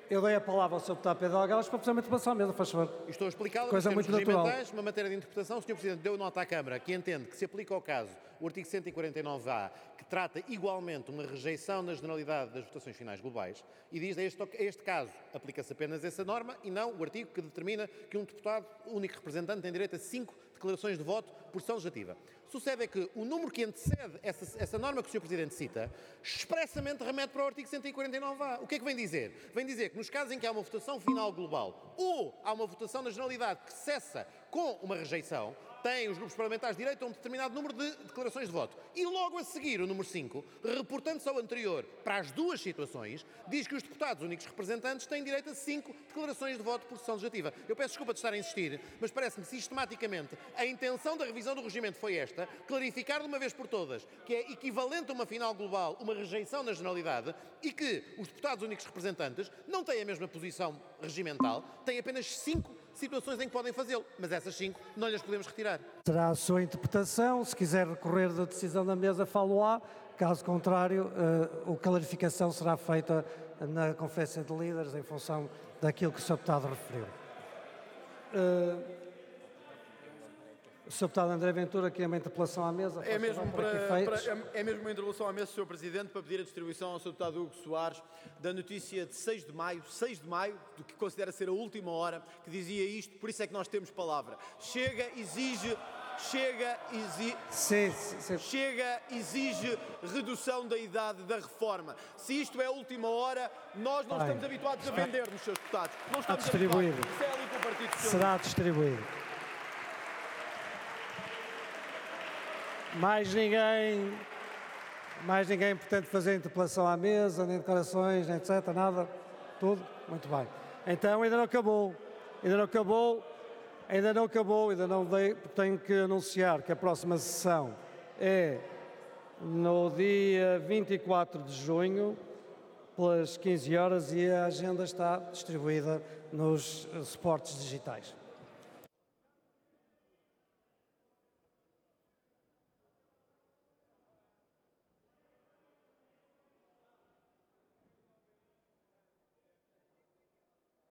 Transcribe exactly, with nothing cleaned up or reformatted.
Eu dei a palavra ao senhor Deputado Pedro Algares para fazer uma intervenção à mesa, faz favor. Estou a explicá-lo Coisa muito natural. Uma matéria de interpretação, o senhor Presidente deu nota à Câmara que entende que se aplica ao caso o artigo cento e quarenta e nove A, que trata igualmente uma rejeição na generalidade das votações finais globais, e diz a este, a este caso aplica-se apenas essa norma e não o artigo que determina que um deputado, único representante, tem direito a cinco declarações de voto por sessão legislativa. Sucede é que o número que antecede essa, essa norma que o senhor Presidente cita, expressamente remete para o artigo cento e quarenta e nove A. O que é que vem dizer? Vem dizer que nos casos em que há uma votação final global ou há uma votação na generalidade que cessa com uma rejeição, têm os grupos parlamentares direito a um determinado número de declarações de voto. E logo a seguir, o número cinco, reportando-se ao anterior para as duas situações, diz que os deputados únicos representantes têm direito a cinco declarações de voto por sessão legislativa. Eu peço desculpa de estar a insistir, mas parece-me sistematicamente a intenção da revisão do regimento foi esta, clarificar de uma vez por todas que é equivalente a uma final global, uma rejeição na generalidade, e que os deputados únicos representantes não têm a mesma posição regimental, têm apenas cinco situações em que podem fazê-lo, mas essas cinco não lhes podemos retirar. Será a sua interpretação, se quiser recorrer da decisão da mesa, falo-á, caso contrário, uh, a clarificação será feita na Conferência de Líderes em função daquilo que o senhor Deputado referiu. Uh, o senhor Deputado André Ventura, que é uma interpelação à mesa. É mesmo, para, para, é mesmo uma interpelação à mesa, senhor Presidente, para pedir a distribuição ao senhor Deputado Hugo Soares da notícia de seis de maio, seis de maio, do que considera ser a última hora, que dizia isto, por isso é que nós temos palavra. Chega, exige... Chega, exi... sim, sim, sim. Chega, exige redução da idade da reforma. Se isto é a última hora, nós não Bem, estamos habituados está... a vender-nos, senhores deputados. Não estamos distribuído. habituados. Isso é ali com o Partido Socialista. Será distribuído. Mais ninguém, mais ninguém pretende fazer interpelação à mesa, nem declarações, nem etcétera. Nada? Tudo? Muito bem. Então ainda não acabou. Ainda não acabou. Ainda não acabou, ainda não dei, tenho que anunciar que a próxima sessão é no dia vinte e quatro de junho, pelas quinze horas, e a agenda está distribuída nos suportes digitais.